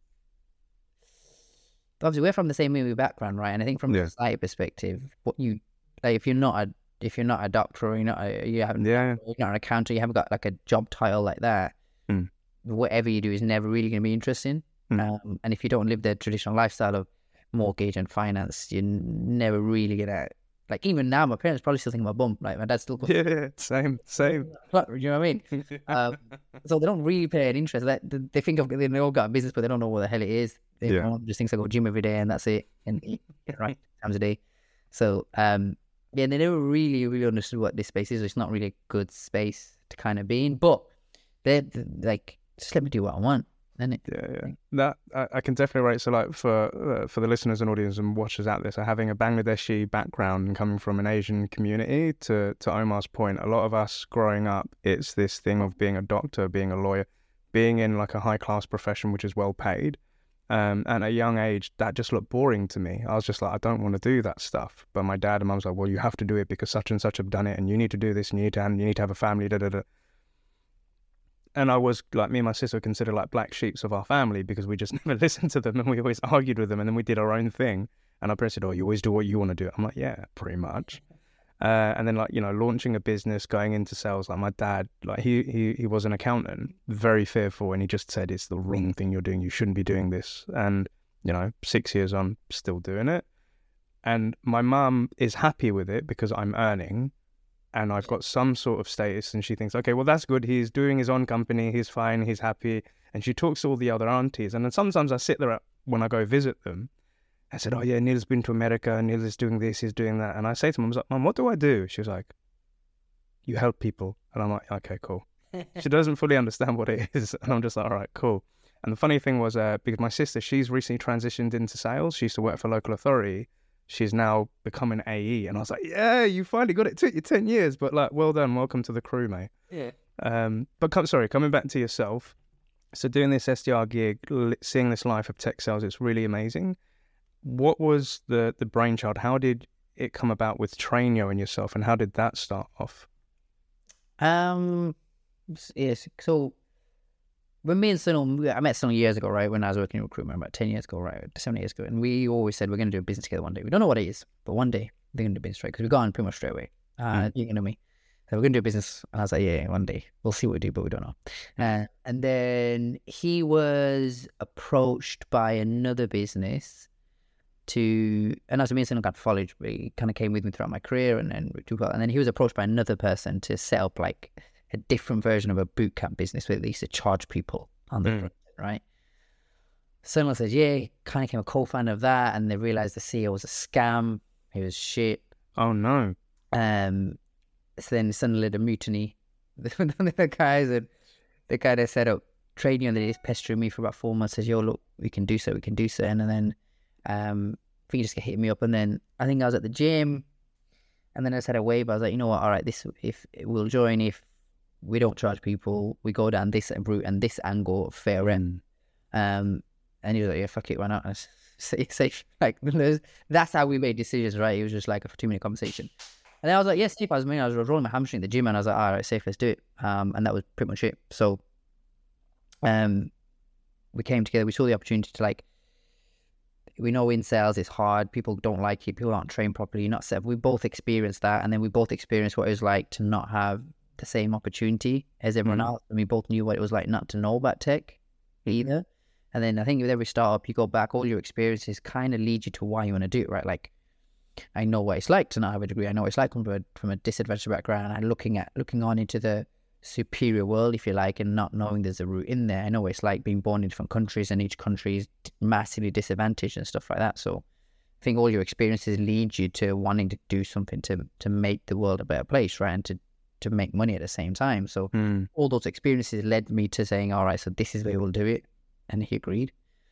obviously we're from the same movie background, right? And I think from a society perspective, what you, like, if you're not a doctor, or you're not an accountant, you haven't got like a job title like that, whatever you do is never really going to be interesting. And if you don't live the traditional lifestyle of mortgage and finance, you're never really gonna, like, even now my parents probably still think I'm a bum. Like, my dad's still same you know what I mean? So they don't really pay an interest. They think they all got a business, but they don't know what the hell it is. They just think I go to gym every day and that's it, and eat right times a day. So they never really understood what this space is. It's not really a good space to kind of be in, but they're like, just let me do what I want. That I can definitely relate. So, like, for the listeners and audience and watchers out there, so having a Bangladeshi background and coming from an Asian community, to Omar's point, a lot of us growing up, it's this thing of being a doctor, being a lawyer, being in like a high class profession which is well paid. And at a young age, that just looked boring to me. I was just like, I don't want to do that stuff. But my dad and mum was like, well, you have to do it because such and such have done it, and you need to do this, and you need to have a family. And I was like, me and my sister were considered like black sheeps of our family because we just never listened to them, and we always argued with them, and then we did our own thing. And our parents said, oh, you always do what you want to do. I'm like, yeah, pretty much. And then, like, launching a business, going into sales, like my dad, like he was an accountant, very fearful, and he just said, it's the wrong thing you're doing. You shouldn't be doing this. And, 6 years on, still doing it. And my mum is happy with it because I'm earning and I've got some sort of status, and she thinks, okay, well, that's good. He's doing his own company. He's fine. He's happy. And she talks to all the other aunties. And then sometimes I sit there when I go visit them. I said, oh, yeah, Neil's been to America. Neil is doing this. He's doing that. And I say to Mum, Mum, what do I do? She was like, you help people. And I'm like, okay, cool. She doesn't fully understand what it is. And I'm just like, all right, cool. And the funny thing was, because my sister, she's recently transitioned into sales. She used to work for a local authority. She's now become an AE. And I was like, yeah, you finally got it. It took you 10 years, but like, well done. Welcome to the crew, mate. Yeah. But coming back to yourself. So doing this SDR gig, seeing this life of tech sales, it's really amazing. What was the brainchild? How did it come about with Trainio and yourself, and how did that start off? Yes. So when me and Sunil, I met Sunil years ago, right? When I was working in recruitment, about 10 years ago, right? 7 years ago. And we always said we're going to do a business together one day. We don't know what it is, but one day they're going to do business, right? Because we've gone pretty much straight away. You know me. So we're going to do a business. And I was like, yeah, one day. We'll see what we do, but we don't know. And then he was approached by another business and as me and Sunil got followed, he kind of came with me throughout my career. And then he was approached by another person to set up like a different version of a boot camp business where they used to charge people on the front, right? Someone says, yeah, he kind of became a co-founder of that, and they realized the CEO was a scam. He was shit. Oh, no. So then suddenly led a mutiny. The guy that set up trading, and they just pestering me for about 4 months, says, yo, look, we can do so. And then I think he just hit me up, and then I think I was at the gym, and then I just had a wave. I was like, you know what, all right, we'll join if we don't charge people, we go down this route and this angle, fair rent. And he was like, yeah, fuck it, why not? And like, that's how we made decisions, right? It was just like a 2-minute conversation. And then I was like, yes, Steve, I was rolling my hamstring at the gym, and I was like, all right, safe, let's do it. And that was pretty much it. So we came together, we saw the opportunity to we know in sales it's hard, people don't like you, people aren't trained properly, you're not set up. We both experienced that, and then we both experienced what it was like to not have the same opportunity as everyone else, and we both knew what it was like not to know about tech either. And then I think with every startup, you go back, all your experiences kind of lead you to why you want to do it, right? Like, I know what it's like to not have a degree. I know what it's like from a disadvantaged background, and looking on into the superior world, if you like, and not knowing there's a route in there. I know what it's like being born in different countries, and each country is massively disadvantaged and stuff like that. So I think all your experiences lead you to wanting to do something to make the world a better place, right? And to make money at the same time. So all those experiences led me to saying, all right, so this is where we'll do it. And he agreed.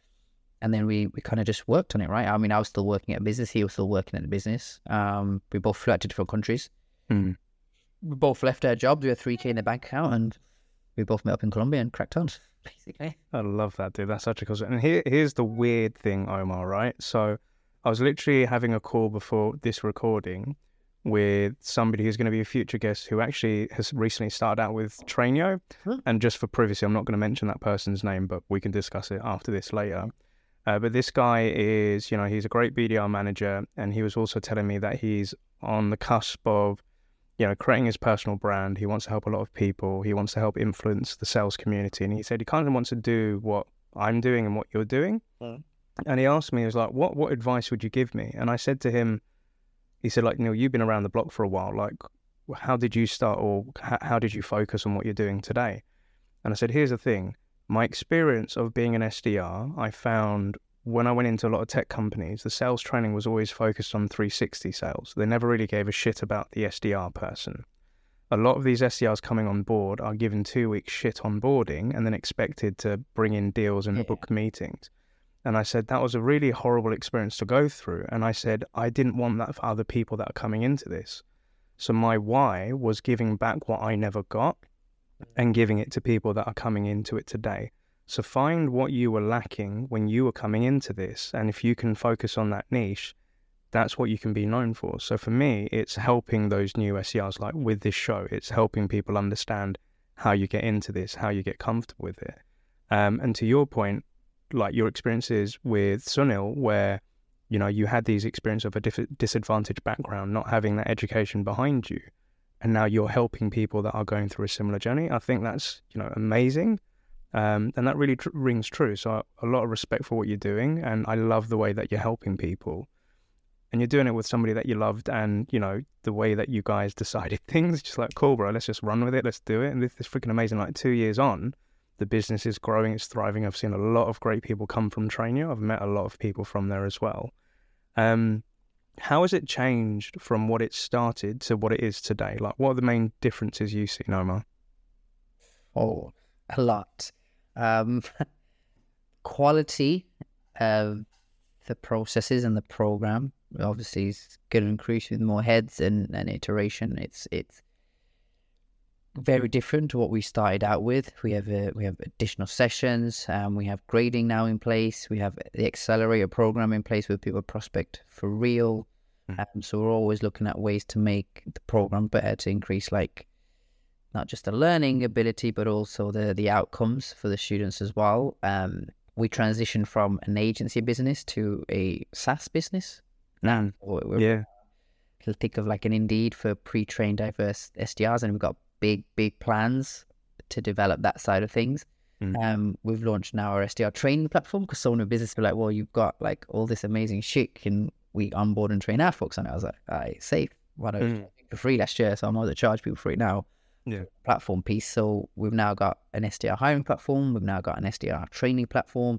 And then we kind of just worked on it, right? I mean, I was still working at a business. He was still working at a business. We both flew out to different countries. We both left our jobs. We had $3,000 in the bank account, and we both met up in Colombia and cracked on, basically. I love that, dude. That's such a cool story. And here's the weird thing, Omar, right? So I was literally having a call before this recording with somebody who's going to be a future guest who actually has recently started out with Trainio. And just for privacy, I'm not going to mention that person's name, but we can discuss it after this later. But this guy is, he's a great BDR manager, and he was also telling me that he's on the cusp of, creating his personal brand. He wants to help a lot of people. He wants to help influence the sales community. And he said he kind of wants to do what I'm doing and what you're doing. And he asked me, he was like, what advice would you give me? And I said to him, he said, like, Neil, you've been around the block for a while. Like, how did you start, or how did you focus on what you're doing today? And I said, here's the thing. My experience of being an SDR, I found when I went into a lot of tech companies, the sales training was always focused on 360 sales. They never really gave a shit about the SDR person. A lot of these SDRs coming on board are given 2 weeks shit onboarding and then expected to bring in deals and book meetings. And I said, that was a really horrible experience to go through. And I said, I didn't want that for other people that are coming into this. So my why was giving back what I never got and giving it to people that are coming into it today. So find what you were lacking when you were coming into this. And if you can focus on that niche, that's what you can be known for. So for me, it's helping those new SDRs, like with this show, it's helping people understand how you get into this, how you get comfortable with it. And to your point, like your experiences with Sunil, where, you had these experiences of a disadvantaged background, not having that education behind you, and now you're helping people that are going through a similar journey. I think that's, amazing. And that really rings true. So a lot of respect for what you're doing. And I love the way that you're helping people. And you're doing it with somebody that you loved, and, the way that you guys decided things, just like, cool, bro, let's just run with it. Let's do it. And this is freaking amazing. Like 2 years on, the business is growing, it's thriving. I've seen a lot of great people come from Trainio. I've met a lot of people from there as well. How has it changed from what it started to what it is today? Like, what are the main differences you see, Omar? Oh, a lot. Quality of the processes and the program obviously is going to increase with more heads and iteration. It's very different to what we started out with. We have additional sessions. We have grading now in place. We have the accelerator program in place with people prospect for real. So we're always looking at ways to make the program better, to increase like not just the learning ability, but also the outcomes for the students as well. We transitioned from an agency business to a SaaS business. Now, think of like an Indeed for pre-trained diverse SDRs, and we've got big plans to develop that side of things. We've launched now our SDR training platform, because so many businesses were like, well, you've got like all this amazing shit, can we onboard and train our folks on it? I was like, all right, safe. Why don't you for free last year? So I'm not to charge people for it now. Platform piece. So we've now got an SDR hiring platform. We've now got an SDR training platform.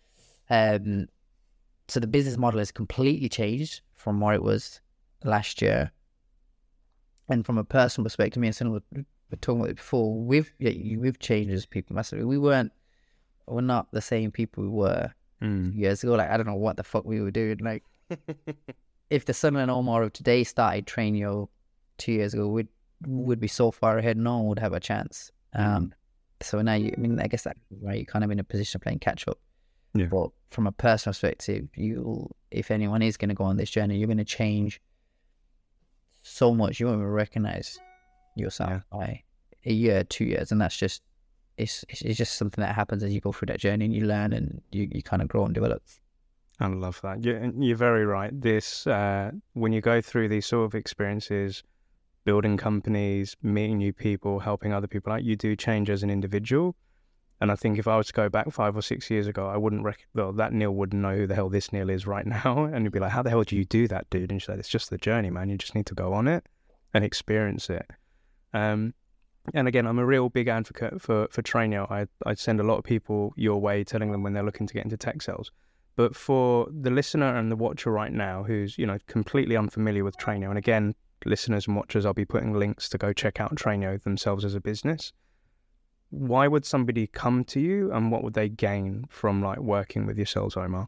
So the business model has completely changed from what it was last year. And from a personal perspective, me and Sunil were talking about it before. We've changed as people massively. We're not the same people we were years ago. Like, I don't know what the fuck we were doing. Like, if the Sunil and Omar of today started Trainio 2 years ago, would be so far ahead. No one would have a chance. So now, I guess that right, you're kind of in a position of playing catch up. Yeah. But from a personal perspective, if anyone is going to go on this journey, you're going to change so much. You won't even recognize yourself by a year, 2 years, and that's just it's just something that happens as you go through that journey, and you learn and you kind of grow and develop. I love that. You're very right. This when you go through these sort of experiences, building companies, meeting new people, helping other people out, you do change as an individual. And I think if I was to go back 5 or 6 years ago, I wouldn't that Neil wouldn't know who the hell this Neil is right now. And you'd be like, how the hell do you do that, dude? And she's like, it's just the journey, man. You just need to go on it and experience it. And again, I'm a real big advocate for Trainio. I send a lot of people your way, telling them when they're looking to get into tech sales. But for the listener and the watcher right now who's, completely unfamiliar with Trainio, and again, listeners and watchers, I'll be putting links to go check out Trainio themselves as a business. Why would somebody come to you, and what would they gain from like working with yourselves, Omar?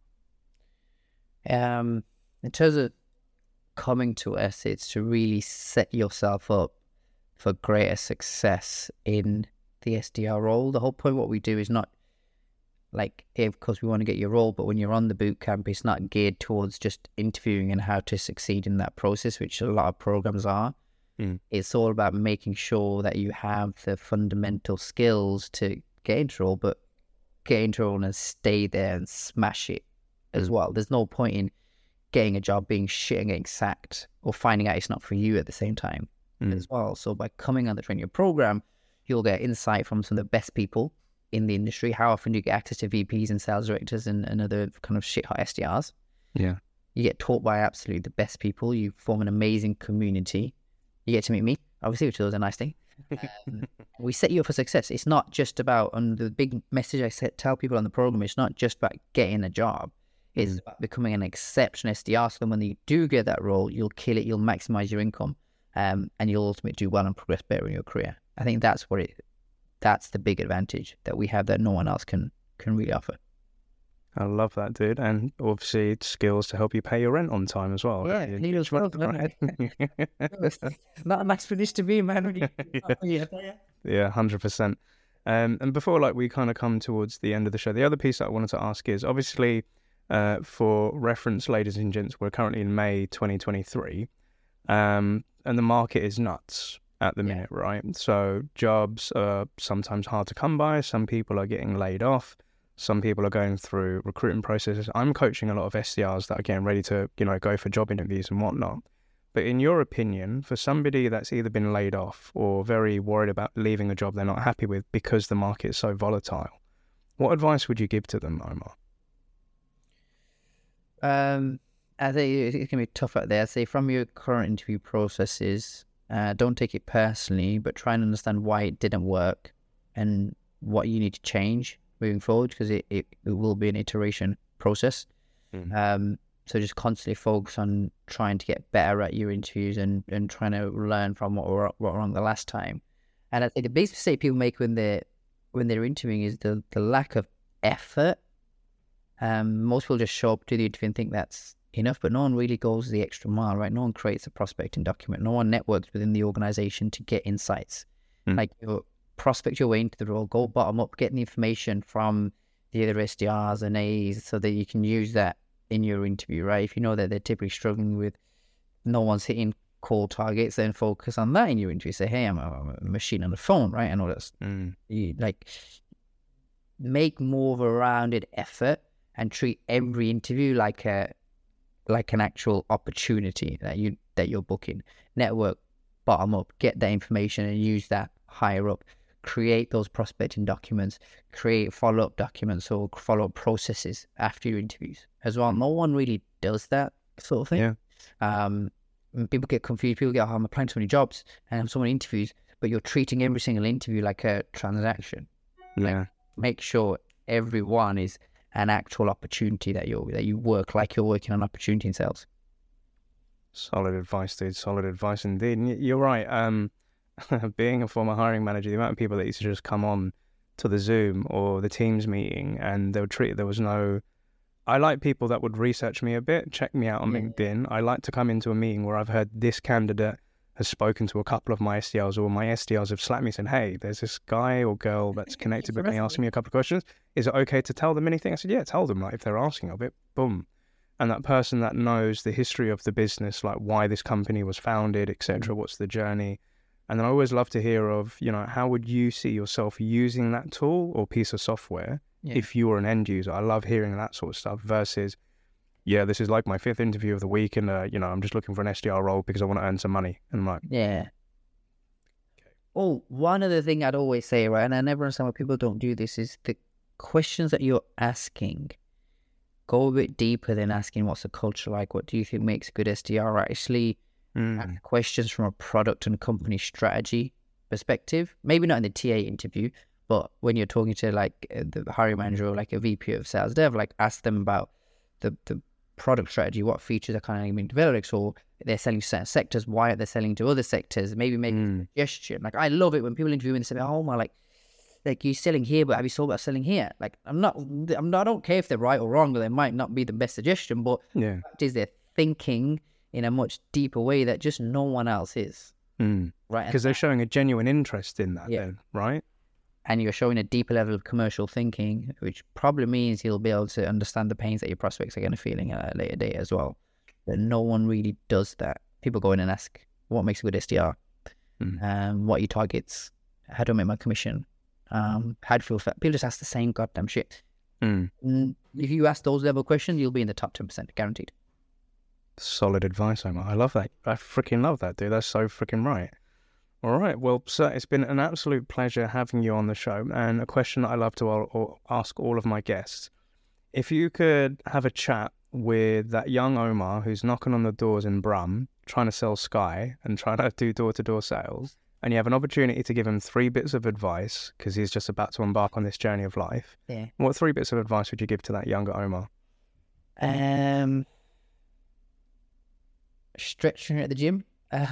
In terms of coming to us, it's to really set yourself up for greater success in the SDR role. The whole point of what we do is not like, of course we want to get your role, but when you're on the boot camp, it's not geared towards just interviewing and how to succeed in that process, which a lot of programs are. It's all about making sure that you have the fundamental skills to get into role, but get into role and stay there and smash it as well. There's no point in getting a job, being shit and getting sacked, or finding out it's not for you at the same time as well. So by coming on the Trainio program, you'll get insight from some of the best people in the industry. How often do you get access to VPs and sales directors and other kind of shit hot SDRs? Yeah. You get taught by absolutely the best people. You form an amazing community. You get to meet me, obviously, which is a nice thing. We set you up for success. It's not just about, and the big message I tell people on the program, it's not just about getting a job. It's about becoming an exceptional SDR. So when you do get that role, you'll kill it, you'll maximize your income, and you'll ultimately do well and progress better in your career. I think that's the big advantage that we have that no one else can really offer. I love that, dude. And obviously skills to help you pay your rent on time as well. Yeah, Neil's well, right? It's not a nice finish to be, man. Yeah, 100%. And before we kind of come towards the end of the show, the other piece that I wanted to ask is, obviously, for reference, ladies and gents, we're currently in May 2023, and the market is nuts at the minute, right? So jobs are sometimes hard to come by. Some people are getting laid off. Some people are going through recruiting processes. I'm coaching a lot of SDRs that are getting ready to, go for job interviews and whatnot. But in your opinion, for somebody that's either been laid off or very worried about leaving a job they're not happy with because the market is so volatile, what advice would you give to them, Omar? I think it can be tough out there. I'd say from your current interview processes, don't take it personally, but try and understand why it didn't work and what you need to change moving forward, because it will be an iteration process. So just constantly focus on trying to get better at your interviews and trying to learn from what went wrong the last time. And I think the biggest mistake people make when they're interviewing is the lack of effort. Most people just show up to the interview and think that's enough, but no one really goes the extra mile, right? No one creates a prospecting document. No one networks within the organization to get insights. Like, prospect your way into the role, go bottom up, get the information from the other SDRs and A's so that you can use that in your interview, right? If you know that they're typically struggling with no one's hitting call targets, then focus on that in your interview. Say, hey, I'm a machine on the phone, right? I know that's like make more of a rounded effort and treat every interview like an actual opportunity that you're booking. Network bottom up, get that information and use that higher up. Create those prospecting documents, create follow-up documents or follow-up processes after your interviews as well. No one really does that sort of thing. People get confused. People get, I'm applying to so many jobs and have so many interviews, but you're treating every single interview like a transaction. Like, make sure everyone is an actual opportunity that you work like you're working on opportunity in sales. Solid advice, dude. Solid advice indeed. And you're right. Being a former hiring manager, the amount of people that used to just come on to the Zoom or the Teams meeting and they would treat, there was no, I like people that would research me a bit, check me out on LinkedIn. I like to come into a meeting where I've heard this candidate has spoken to a couple of my SDRs, or my SDRs have slapped me and said, hey, there's this guy or girl that's connected with me asking me a couple of questions. Is it okay to tell them anything? I said, yeah, tell them. Like, if they're asking of it, boom. And that person that knows the history of the business, like why this company was founded, etc., what's the journey. And then I always love to hear of, how would you see yourself using that tool or piece of software if you were an end user? I love hearing that sort of stuff versus, this is like my 5th interview of the week and, I'm just looking for an SDR role because I want to earn some money. And I'm like... Yeah. Oh, one other thing I'd always say, right, and I never understand why people don't do this, is the questions that you're asking, go a bit deeper than asking what's the culture like, what do you think makes a good SDR, actually... Ask questions from a product and company strategy perspective. Maybe not in the TA interview, but when you're talking to like the hiring manager or like a VP of sales dev, like ask them about the product strategy, what features are kind of being developed, or they're selling to certain sectors, why are they selling to other sectors? Maybe make a suggestion. Like, I love it when people interview me and say, oh my, like you're selling here, but have you thought about selling here? Like, I don't care if they're right or wrong, but they might not be the best suggestion, but the fact is they're thinking in a much deeper way that just no one else is. Right? Because they're showing a genuine interest in that then, right? And you're showing a deeper level of commercial thinking, which probably means you'll be able to understand the pains that your prospects are going to feeling at a later date as well. But no one really does that. People go in and ask, what makes a good SDR? What are your targets? How do I make my commission? How do you feel? People just ask the same goddamn shit. If you ask those level questions, you'll be in the top 10%, guaranteed. Solid advice, Omar. I love that. I freaking love that, dude. That's so freaking right. All right. Well, sir, it's been an absolute pleasure having you on the show. And a question that I love to ask all of my guests. If you could have a chat with that young Omar who's knocking on the doors in Brum, trying to sell Sky and trying to do door-to-door sales, and you have an opportunity to give him 3 bits of advice because he's just about to embark on this journey of life, what 3 bits of advice would you give to that younger Omar? Stretching at the gym.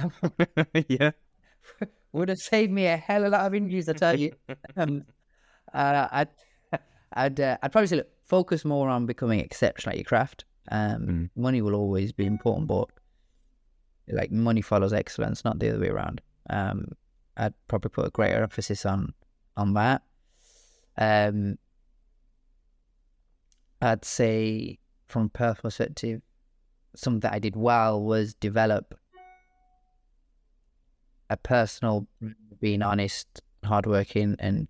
Would have saved me a hell of a lot of injuries, I tell you. I'd probably say, look, focus more on becoming exceptional at your craft. Money will always be important, but like money follows excellence, not the other way around. I'd probably put a greater emphasis on that. I'd say from a personal perspective, something that I did well was develop a personal, being honest, hardworking, and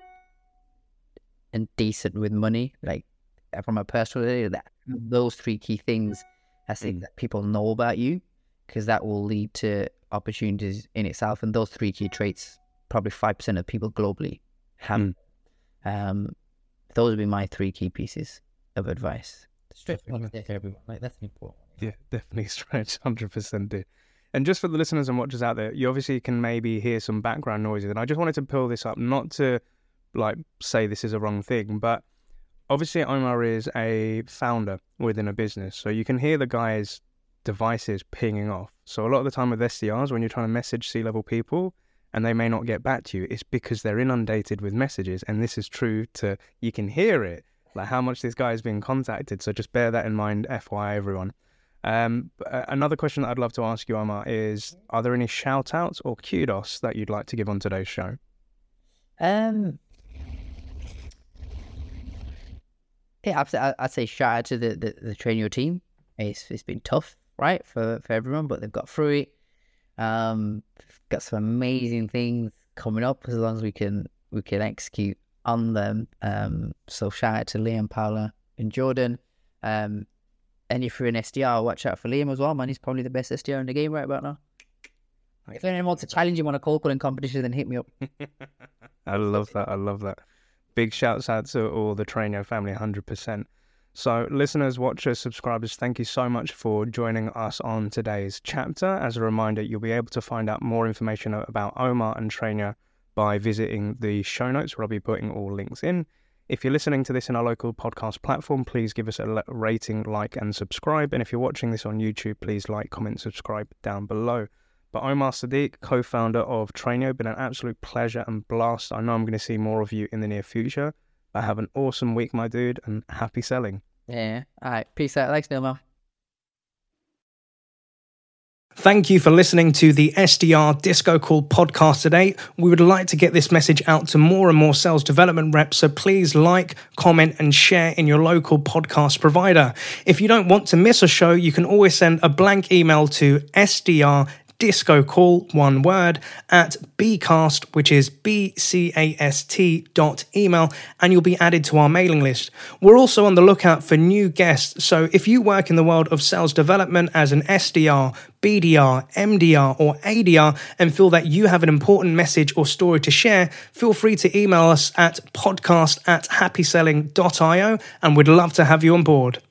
decent with money. Like, from a personal, those 3 key things, I think that people know about you, because that will lead to opportunities in itself. And those 3 key traits, probably 5% of people globally have. Those would be my 3 key pieces of advice. Stretch for everyone. Like, that's important. Yeah, definitely stretch, 100% do. And just for the listeners and watchers out there, you obviously can maybe hear some background noises. And I just wanted to pull this up, not to like say this is a wrong thing, but obviously Omar is a founder within a business. So you can hear the guy's devices pinging off. So a lot of the time with SDRs, when you're trying to message C-level people and they may not get back to you, it's because they're inundated with messages. And this is true to, you can hear it, like how much this guy is being contacted. So just bear that in mind, FYI everyone. Another question that I'd love to ask you, Omar, is are there any shout outs or kudos that you'd like to give on today's show? Yeah, I'd say shout out to the Trainio team. It's been tough, right, for everyone, but they've got through it. Got some amazing things coming up as long as we can execute on them. So shout out to Liam, Paula, and Jordan. And if you're an SDR, watch out for Liam as well, man. He's probably the best SDR in the game right about now. If anyone wants to challenge him on a cold calling competition, then hit me up. I love that. Big shouts out to all the Trainio family, 100%. So listeners, watchers, subscribers, thank you so much for joining us on today's chapter. As a reminder, you'll be able to find out more information about Omar and Trainio by visiting the show notes, where I'll be putting all links in. If you're listening to this in our local podcast platform, please give us a rating, like, and subscribe. And if you're watching this on YouTube, please like, comment, subscribe down below. But Omar Sadiq, co-founder of Trainio, been an absolute pleasure and blast. I know I'm going to see more of you in the near future. But have an awesome week, my dude, and happy selling. Yeah. All right. Peace out. Thanks, Neil. Thank you for listening to the SDR Disco Call podcast today. We would like to get this message out to more and more sales development reps, so please like, comment, and share in your local podcast provider. If you don't want to miss a show, you can always send a blank email to SDR Disco Call, one word, at bcast, which is bcast.email, and you'll be added to our mailing list. We're also on the lookout for new guests, so if you work in the world of sales development as an SDR, BDR, MDR, or ADR, and feel that you have an important message or story to share, feel free to email us at podcast@happyselling.io, and we'd love to have you on board.